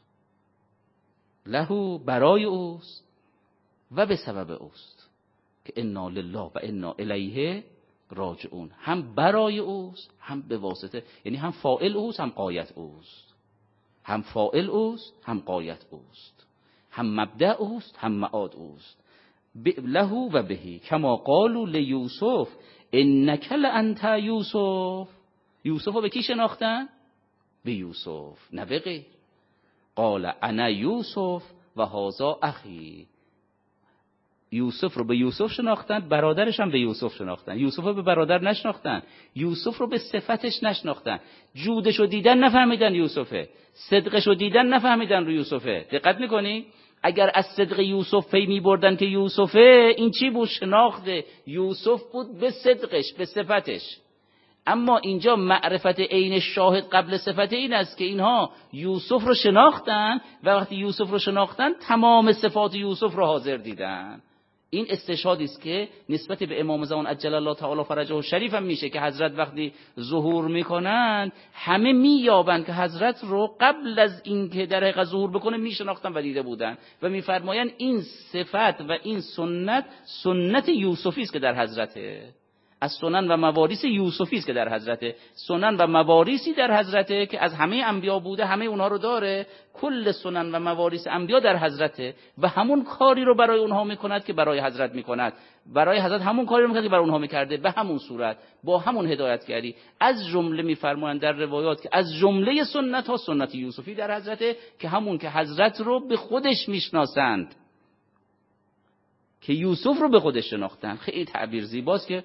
له برای اوست و به سبب اوست، که انا لله و انا الیه راجعون. هم برای اوست هم به واسطه، یعنی هم فاعل اوست هم غایت اوست، هم فاعل اوست هم غایت اوست، هم مبدأ اوست هم معاد اوست. له و بهی کما قالوا لیوسف انک لانت یوسف. یوسف رو به کی شناختن؟ به یوسف، نه به غیر. قال انا یوسف و هذا اخی. یوسف رو به یوسف شناختن، برادرش هم به یوسف شناختن. یوسف رو به برادر نشناختن، یوسف رو به صفتش نشناختن. جودش رو دیدن نفهمیدن یوسفه، صدقش رو دیدن نفهمیدن رو یوسفه. دقت میکنی؟ اگر از صدق یوسف پی می بردن که یوسفه، این چی بود؟ شناخت یوسف بود به صدقش، به صفتش. اما اینجا معرفت عین شاهد قبل صفت این است که اینها یوسف رو شناختن و وقتی یوسف رو شناختن تمام صفات یوسف رو حاضر دیدن. این استشهادی است که نسبت به امام زمان عجل الله تعالی فرجه الشریف هم میشه که حضرت وقتی ظهور میکنن همه مییابند که حضرت رو قبل از اینکه در حقیقت ظهور بکنه میشناختن و دیده بودن و میفرمایند این صفت و این سنت سنت یوسفی است که در حضرته، از سنن و مواریث یوسفی است که در حضرته. سنن و مواریثی در حضرته که از همه انبیا بوده، همه اونها رو داره. کل سنن و مواریث انبیا در حضرته و همون کاری رو برای اونها میکند که برای حضرت میکند، برای حضرت همون کاری رو میکند که برای اونها میکرده، به همون صورت با همون هدایتگری. از جمله میفرمایند در روایات که از جمله سنت ها سنت یوسفی در حضرته که همون که حضرت رو به خودش میشناسند، که یوسف رو به خودش شناختن. خیلی تعبیر زیباست که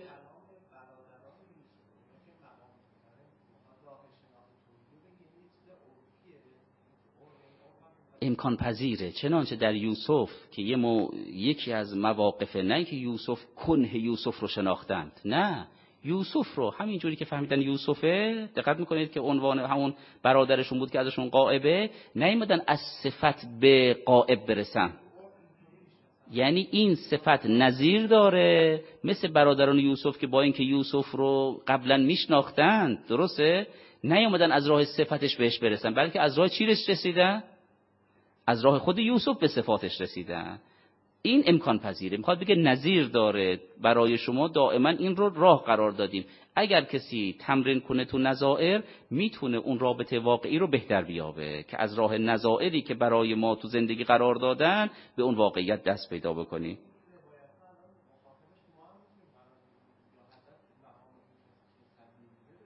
امکان پذیره. چنانچه در یوسف که یه مو... یکی از مواقف، نه که یوسف کنه یوسف رو شناختند، نه، یوسف رو همینجوری که فهمیدن یوسفه، دقت میکنید که عنوان همون برادرشون بود که ازشون غائبه، نیومدن از صفت به غائب برسن. یعنی این صفت نظیر داره مثل برادران یوسف که با اینکه یوسف رو قبلا میشناختند، درسته، نیومدن از راه صفتش بهش برسن، بلکه از راه چی رسیدن؟ از راه خود یوسف به صفاتش رسیدن. این امکان پذیره. میخواد بگه نظیر داره برای شما، دائما این رو راه قرار دادیم. اگر کسی تمرین کنه تو نظائر میتونه اون رابطه واقعی رو بهتر بیابه، که از راه نظائری که برای ما تو زندگی قرار دادن به اون واقعیت دست پیدا بکنی.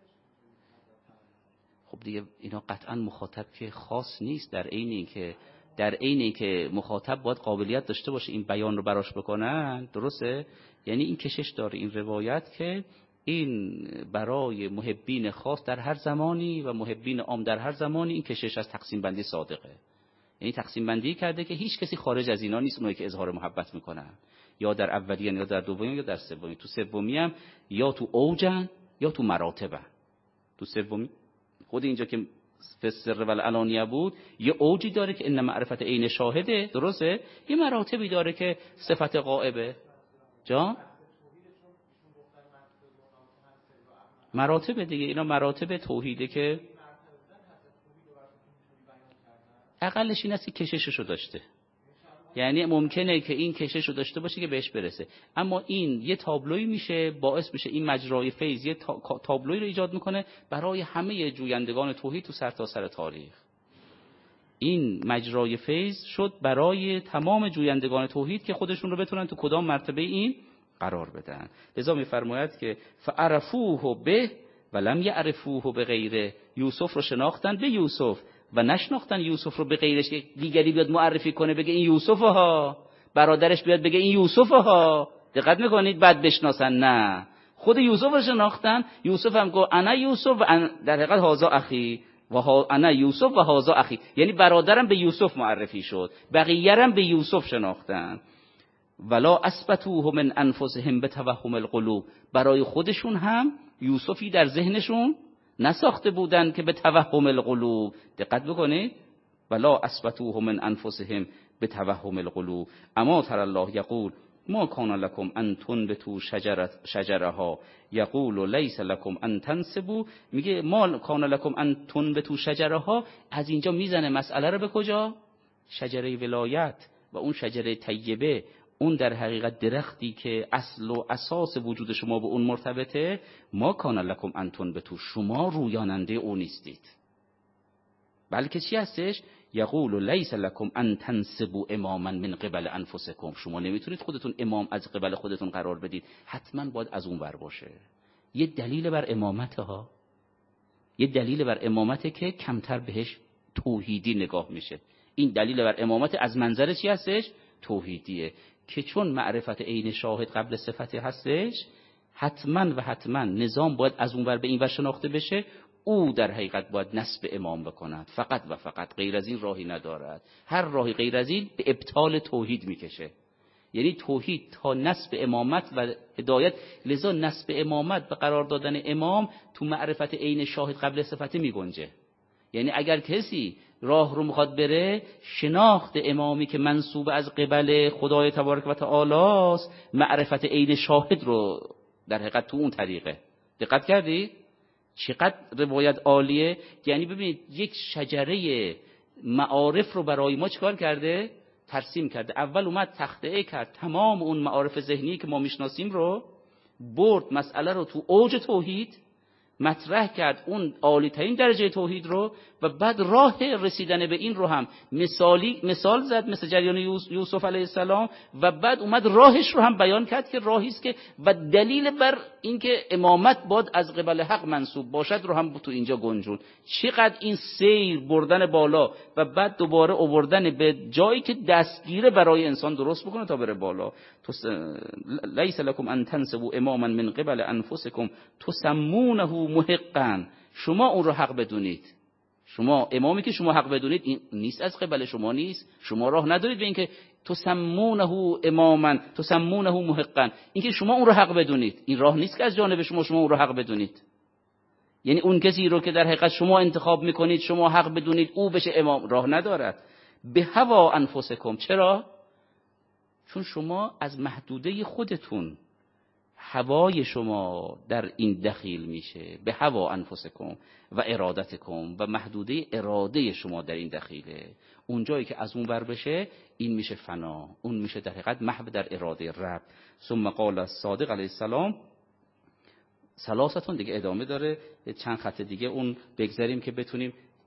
خب دیگه اینا قطعا مخاطب که خاص نیست، در عین این که در عینی که مخاطب باید قابلیت داشته باشه این بیان رو براش بکنن. درسته؟ یعنی این کشش داره این روایت که این برای محبین خاص در هر زمانی و محبین عام در هر زمانی این کشش از تقسیم بندی صادقه. یعنی تقسیم بندی کرده که هیچ کسی خارج از اینا نیست، اونایی که اظهار محبت میکنن یا در اولیان یا در دومین یا در سومی. تو سومی هم یا تو اوجن یا تو مراتبن. تو سومی خود اینجا که فسر و العلانیه بود یه اوجی داره که ان معرفت عین شاهده، درسته؟ یه مراتبی داره که صفت غائبه. جان مراتب دیگه، اینا مراتب توحیده که اقلش این است که کشششو داشته. یعنی ممکنه که این کشششو داشته باشه که بهش برسه، اما این یه تابلوی میشه باعث میشه این مجرای فیض یه تابلوی رو ایجاد میکنه برای همه جویندگان توحید تو سرتاسر تاریخ. این مجرای فیض شد برای تمام جویندگان توحید که خودشون رو بتونن تو کدام مرتبه این قرار بدن. لذا میفرماید که فعرفوه به ولم یعرفوه به غیره، یوسف رو شناختن به یوسف و نشناختن یوسف رو به غیرش، که دیگری بیاد معرفی کنه بگه این یوسف ها، برادرش بیاد بگه این یوسف ها. دقت میکنید؟ بعد بشناسن. نه، خود یوسف رو شناختن. یوسف هم گفت انا یوسف و ان... در حقیقت هازا اخی و ها... انا یوسف و هازا اخی، یعنی برادرم به یوسف معرفی شد، بقیه‌رم به یوسف شناختن. ولا اثبتوه من انفسهم به توهم القلوب، برای خودشون هم یوسفی در ذهنشون نساخته بودن که به توهم القلوب. دقت بکنید، ولا اثبتوه من انفسهم به توهم القلوب. اما تر الله یقول ما کان لکم ان تنبتوا شجرها یقول لیس لکم ان تنسبوا. میگه ما کان لکم ان تنبتوا شجرها، از اینجا میزنه مسئله رو به کجا؟ شجره ولایت و اون شجره طیبه، اون در حقیقت درختی که اصل و اساس وجود شما به اون مرتبطه. ما کان لکم ان تنبتوا، شما رویاننده اون نیستید، بلکه چی هستش؟ یقول لیس لکم ان تنسبوا اماما من قبل انفسکم، شما نمیتونید خودتون امام از قبل خودتون قرار بدید، حتما باید از اون ور باشه. یه دلیل بر امامت ها، یه دلیل بر امامت که کمتر بهش توحیدی نگاه میشه. این دلیل بر امامت از منظر چی هستش؟ توحیدیه، که چون معرفت عین شاهد قبل صفت هستش، حتما و حتما نظام باید از اون ور به این ور شناخته بشه. او در حقیقت باید نسب امام بکند، فقط و فقط، غیر از این راهی ندارد. هر راهی غیر از این به ابطال توحید میکشه. یعنی توحید تا نسب امامت و هدایت، لذا نسب امامت به قرار دادن امام تو معرفت عین شاهد قبل صفت میگنجه. یعنی اگر کسی راه رو میخواد بره، شناخت امامی که منسوب از قبل خدای تبارک و تعالی است، معرفت عین شاهد رو در حقیقت تو اون طریقه. دقت کردی؟ چقدر روایت عالیه. یعنی ببینید یک شجره معارف رو برای ما چکار کرده؟ ترسیم کرده. اول اومد تخطئه کرد تمام اون معارف ذهنی که ما میشناسیم رو، برد مسئله رو تو اوج توحید مطرح کرد، اون عالی ترین درجه توحید رو، و بعد راه رسیدن به این رو هم مثالی مثال زد، مثل جریان یوسف علیه السلام، و بعد اومد راهش رو هم بیان کرد که راهی است که و دلیل بر اینکه امامت باید از قبل حق منسوب باشد رو هم تو اینجا گنجون. چقدر این سیر بردن بالا و بعد دوباره آوردن به جایی که دستگیره برای انسان درست بکنه تا بره بالا. لیس لکم ان تنسبوا اماما من قبل انفسکم تسمونه محقا، شما اون رو حق بدونید. شما امامی که شما حق بدونید این نیست، از قبل شما نیست، شما راه ندارید به اینکه تسمونه اماما تسمونه محقا، اینکه شما اون رو حق بدونید این راه نیست که از جانب شما شما اون رو حق بدونید. یعنی اون کسی رو که در حقیقت شما انتخاب میکنید شما حق بدونید او بشه امام، راه ندارد. به هوا انفسکم، چرا؟ چون شما از محدوده خودتون، هوای شما در این دخیل میشه. به هوا انفسکم و ارادتکم، و محدوده اراده شما در این دخیله. اون جایی که از اون بر بشه این میشه فنا، اون میشه در حقیقت محو در اراده رب. ثم قال الصادق علیه السلام ثلاثتون، دیگه ادامه داره چند خط دیگه اون بگذاریم که بتونیم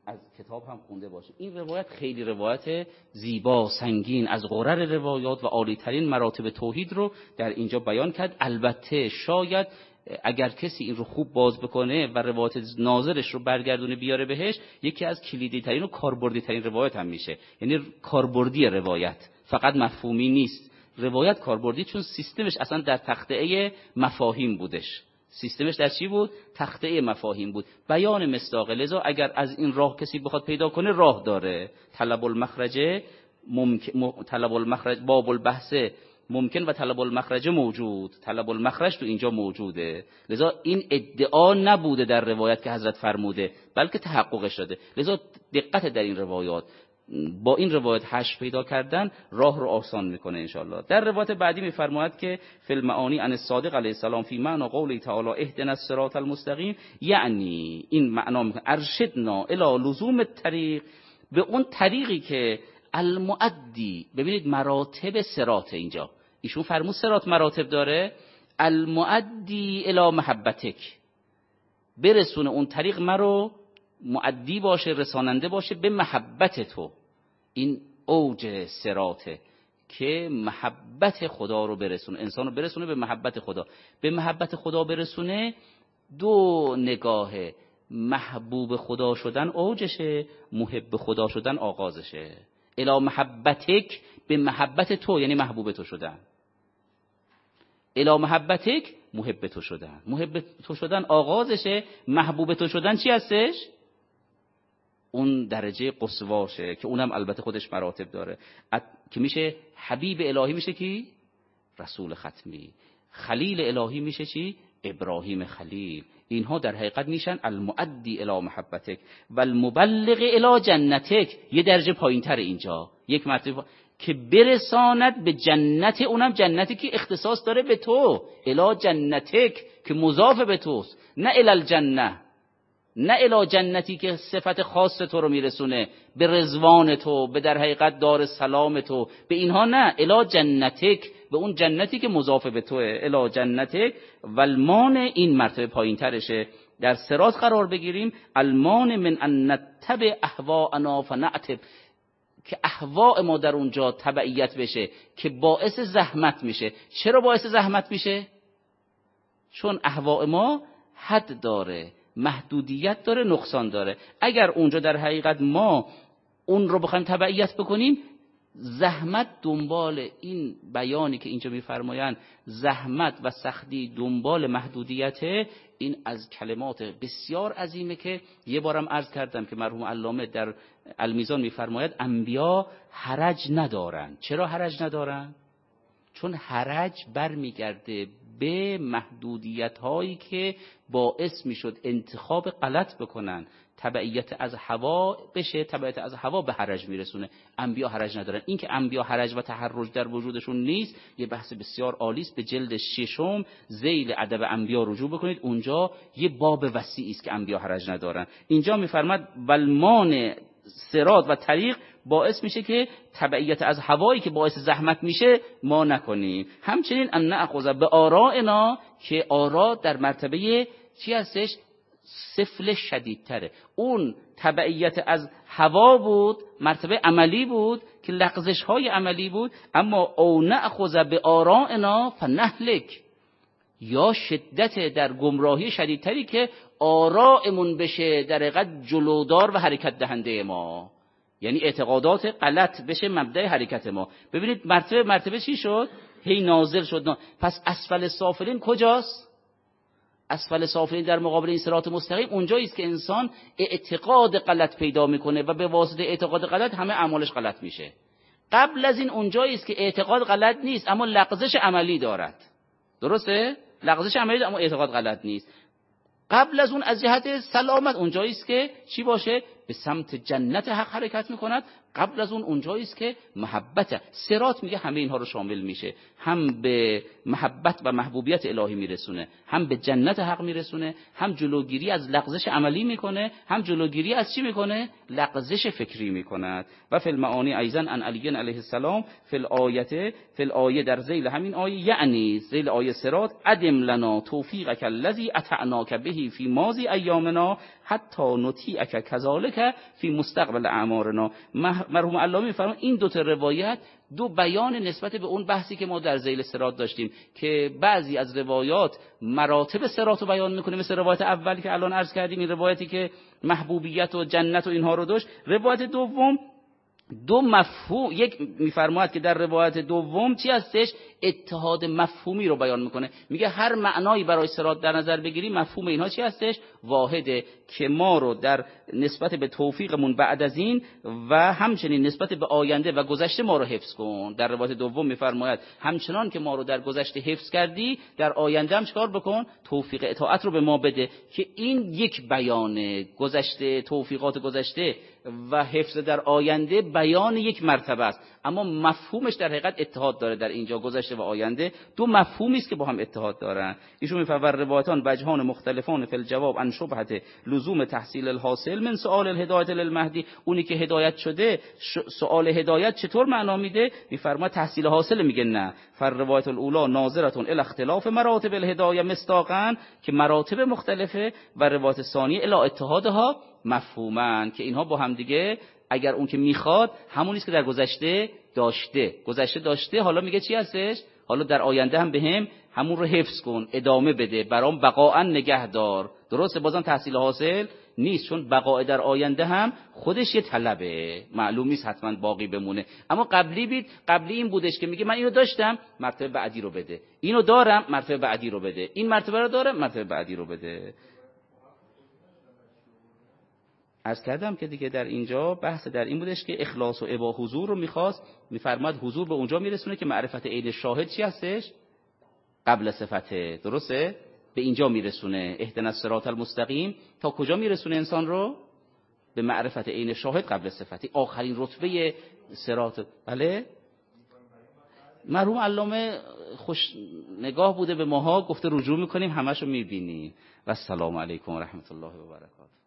از کتاب هم خونده باشیم. این روایت خیلی روایت زیبا، سنگین، از غرر روایات و عالی‌ترین مراتب توحید رو در اینجا بیان کرد. البته شاید اگر کسی این رو خوب باز بکنه و روایت ناظرش رو برگردونه بیاره بهش، یکی از کلیدی ترین و کاربردی ترین روایت هم میشه. یعنی کاربردی روایت، فقط مفهومی نیست. روایت کاربردی، چون سیستمش اصلا در تخته مفاهیم بودش. سیستمش در چی بود؟ تخته مفاهیم بود، بیان مصداقه. لذا اگر از این راه کسی بخواد پیدا کنه، راه داره. طلب المخرج ممکن، طلب المخرج باب البحث ممکن و طلب المخرج موجود. طلب المخرج تو اینجا موجوده. لذا این ادعا نبوده در روایت که حضرت فرموده، بلکه تحققش داده. لذا دقت در این روایات، با این روایت حشر پیدا کردن راه رو آسان میکنه انشاءالله. در روایت بعدی میفرماید که فی المعانی عن الصادق علیه السلام فی معنی قوله تعالی اهدنا الصراط المستقیم، یعنی این معنا میکنه ارشدنا الی لزوم الطریق، به اون طریقی که المؤدی، ببینید مراتب صراط، اینجا ایشون فرمود صراط مراتب داره، المؤدی الی محبتک، برسونه اون طریق مرو مؤدی باشه، رساننده باشه به محبت تو. این اوج صراطه که محبت خدا رو برسونه، انسان رو برسونه به محبت خدا. به محبت خدا برسونه دو نگاهه، محبوب خدا شدن اوجشه، محب خدا شدن آغازشه. الی محبتک، به محبت تو یعنی محبوب تو شدن. الی محبتک، محب تو شدن. محب تو شدن آغازشه، محبوب تو شدن چی هستش؟ اون درجه قصواشه که اونم البته خودش مراتب داره، که میشه حبیب الهی، میشه کی؟ رسول ختمی. خلیل الهی میشه چی؟ ابراهیم خلیل. اینها در حقیقت میشن المؤدی الی محبتک و المبلغ الی جنتک. یه درجه پایینتر اینجا، یک مرتبه که برساند به جنت، اونم جنتی که اختصاص داره به تو. الی جنتک که مضاف به توست، نه الی الجنه، نه الی جنتی که صفت خاص تو رو میرسونه به رضوان تو، به در حقیقت دار سلام تو، به اینها نه. الی جنتک، به اون جنتی که مضاف به توه. الی جنتک و المان، این مرتبه پایین ترشه. در صراط قرار بگیریم، المان من ان نتبع اهواءنا فنعتب، که اهواء ما در اونجا تبعیت بشه، که باعث زحمت میشه. چرا باعث زحمت میشه؟ چون اهواء ما حد داره، محدودیت داره، نقصان داره. اگر اونجا در حقیقت ما اون رو بخوایم تبعیت بکنیم، زحمت دنبال این بیانی که اینجا میفرمایند، زحمت و سختی دنبال محدودیته. این از کلمات بسیار عظیمه که یه بارم عرض کردم که مرحوم علامه در المیزان میفرماید انبیا حرج ندارن. چرا حرج ندارن؟ چون حرج برمیگرده به محدودیت هایی که باعث میشد انتخاب غلط بکنن، تبعیت از هوا بشه، تبعیت از هوا به حرج میرسونه. انبیا حرج ندارن. این که انبیا حرج و تحرج در وجودشون نیست یه بحث بسیار عالی است. به جلد ششم ذیل ادب انبیا رجوع بکنید، اونجا یه باب وسیعی است که انبیا حرج ندارن. اینجا میفرماد والمان صراط و طریق باعث میشه که تبعیت از هوایی که باعث زحمت میشه ما نکنیم. همچنین ان ناخذ به آرائنا، که آرا در مرتبه چی هستش؟ سفل شدیدتره. اون تبعیت از هوا بود، مرتبه عملی بود که لغزش های عملی بود. اما او ناخذ به آرائنا فنهلک، یا شدت در گمراهی شدیدتری که آرائمون بشه در حقیقت جلودار و حرکت دهنده ما، یعنی اعتقادات غلط بشه مبدأ حرکت ما. ببینید مرتبه مرتبه چی شد؟ هی نازل شد. پس اسفل سافلین کجاست؟ اسفل سافلین در مقابل این صراط مستقیم اونجایی است که انسان اعتقاد غلط پیدا میکنه و به واسطه اعتقاد غلط همه اعمالش غلط میشه. قبل از این اونجایی است که اعتقاد غلط نیست اما لغزش عملی دارد. درسته؟ لغزش عملی دارد اما اعتقاد غلط نیست. قبل از اون از جهت سلامت اونجایی است که چی باشه؟ به سمت جنت حق حرکت میکند. قبل از اون اونجایی است که محبت، صراط میگه همه اینها رو شامل میشه، هم به محبت و محبوبیت الهی میرسونه، هم به جنت حق میرسونه، هم جلوگیری از لغزش عملی میکنه، هم جلوگیری از چی میکنه؟ لغزش فکری میکند. و فی المعانی ایضا ان علی علیه السلام فی الآیه، فی الآیه در ذیل همین آیه، یعنی ذیل آیه صراط، ادم لنا توفیقک الذی اطعناک به فی ماضی ایامنا، حتی نطیعک کذالک فی مستقبل اعمارنا. مرحوم علامه میفرمایند این دو تا روایت دو بیان نسبت به اون بحثی که ما در ذیل صراط داشتیم که بعضی از روایات مراتب صراط رو بیان میکنه، مثل روایت اولی که الان عرض کردیم، این روایتی که محبوبیت و جنت و اینها رو داشت. روایت دوم دو مفهوم، یک میفرماید که در روایت دوم چی هستش؟ اتحاد مفهومی رو بیان میکنه. میگه هر معنایی برای صراط در نظر بگیری، مفهوم اینها چی هستش؟ واحده، که ما رو در نسبت به توفیقمون بعد از این و همچنین نسبت به آینده و گذشته ما رو حفظ کن. در روایت دوم میفرماید همچنان که ما رو در گذشته حفظ کردی، در آینده هم چیکار بکن؟ توفیق اطاعت رو به ما بده. که این یک بیانه، گذشته، توفیقات گذشته و حفظ در آینده بیان یک مرتبه است، اما مفهومش در حقیقت اتحاد داره. در اینجا گذشته و آینده دو مفهومی است که با هم اتحاد دارن. ایشون میفرماید روایتان وجهان مختلفان فی الجواب عن شبهه لزوم تحصیل الحاصل من سؤال الهدایت للمهدی. اونی که هدایت شده سؤال هدایت چطور معنا میده؟ میفرماید تحصیل حاصل، میگه نه. فالروایت الاولی ناظره الی اختلاف مراتب الهدایه مصداقا، که مراتب مختلفه، و روایت ثانیه الی اتحادها مفهومن، که اینها با هم دیگه اگر اون که میخواد همونی است که در گذشته داشته گذشته داشته حالا میگه چی هستش؟ حالا در آینده هم بهم همون رو حفظ کن، ادامه بده، برام بقاء نگهدار. درسته، بازم تحصیل حاصل نیست، چون بقاء در آینده هم خودش یه طلبه، معلوم نیست حتما باقی بمونه. اما قبلی بید قبلی این بودش که میگه من اینو داشتم، مرتبه بعدی رو بده، اینو دارم، مرتبه بعدی رو بده، این مرتبه رو دارم، مرتبه بعدی رو بده. عرض کردم که دیگه در اینجا بحث در این بودش که اخلاص و ابا حضور رو میخواست. میفرماد حضور به اونجا میرسونه که معرفت عین شاهد چی هستش؟ قبل صفته. درسته؟ به اینجا میرسونه. اهدنا الصراط المستقیم تا کجا میرسونه انسان رو؟ به معرفت عین شاهد قبل صفته، آخرین رتبه صراط. بله؟ مرحوم علامه خوش نگاه بوده به ماها، گفته رجوع میکنیم همشو میبینیم. و السلام علیکم و رحمت الله و برکاته.